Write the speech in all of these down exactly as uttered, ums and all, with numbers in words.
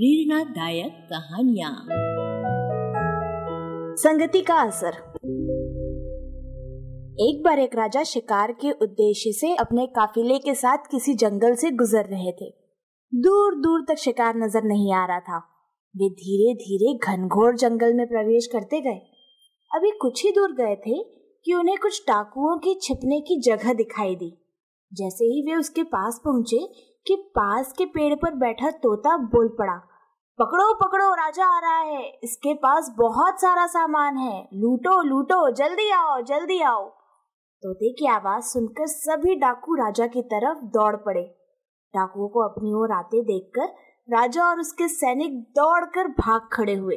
प्रेरणादायक कहानियाँ। संगति का असर। एक बार एक राजा शिकार के उद्देश्य से अपने काफिले के साथ किसी जंगल से गुजर रहे थे। दूर दूर तक शिकार नजर नहीं आ रहा था। वे धीरे धीरे घनघोर जंगल में प्रवेश करते गए। अभी कुछ ही दूर गए थे कि उन्हें कुछ डाकुओं की छिपने की जगह दिखाई दी। जैसे ही वे उसके पास पहुंचे कि पास के पेड़ पर बैठा तोता बोल पड़ा, पकड़ो पकड़ो, राजा आ रहा है, इसके पास बहुत सारा सामान है, लूटो लूटो, जल्दी आओ जल्दी आओ। तोते की आवाज सुनकर सभी डाकू राजा की तरफ दौड़ पड़े। डाकुओं को अपनी ओर आते देखकर राजा और उसके सैनिक दौड़कर भाग खड़े हुए।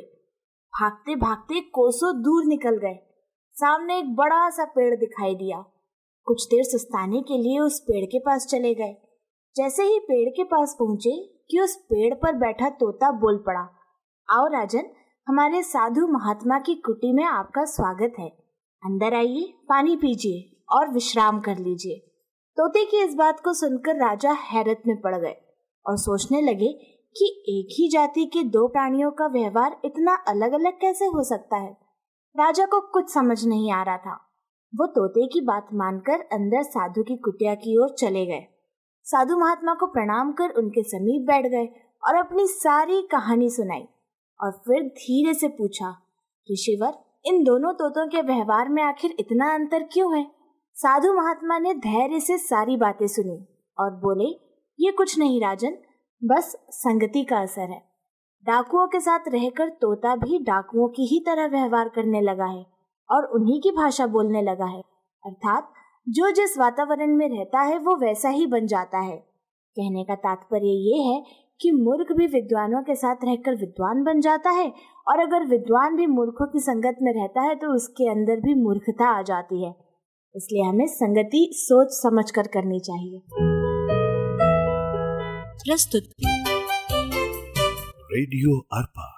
भागते भागते कोसों दूर निकल गए। सामने एक बड़ा सा पेड़ दिखाई दिया। कुछ देर सुस्ताने के लिए उस पेड़ के पास चले गए। जैसे ही पेड़ के पास पहुंचे कि उस पेड़ पर बैठा तोता बोल पड़ा, आओ राजन, हमारे साधु महात्मा की कुटी में आपका स्वागत है। अंदर आइए, पानी पीजिए और विश्राम कर लीजिए। तोते की इस बात को सुनकर राजा हैरत में पड़ गए और सोचने लगे कि एक ही जाति के दो प्राणियों का व्यवहार इतना अलग अलग कैसे हो सकता है। राजा को कुछ समझ नहीं आ रहा था। वो तोते की बात मानकर अंदर साधु की कुटिया की ओर चले गए। साधु महात्मा को प्रणाम कर उनके समीप बैठ गए और अपनी सारी कहानी सुनाई और फिर धीरे से पूछा, ऋषिवर, इन दोनों तोतों के व्यवहार में आखिर इतना अंतर क्यों है? साधु महात्मा ने धैर्य से सारी बातें सुनी और बोले, ये कुछ नहीं राजन, बस संगति का असर है। डाकुओं के साथ रहकर तोता भी डाकुओं की ही तरह व्यवहार करने लगा है और उन्हीं की भाषा बोलने लगा है। अर्थात जो जिस वातावरण में रहता है वो वैसा ही बन जाता है। कहने का तात्पर्य ये है कि मूर्ख भी विद्वानों के साथ रहकर विद्वान बन जाता है और अगर विद्वान भी मूर्खों की संगत में रहता है तो उसके अंदर भी मूर्खता आ जाती है। इसलिए हमें संगति सोच समझ कर करनी चाहिए। प्रस्तुत रेडियो अर्पा।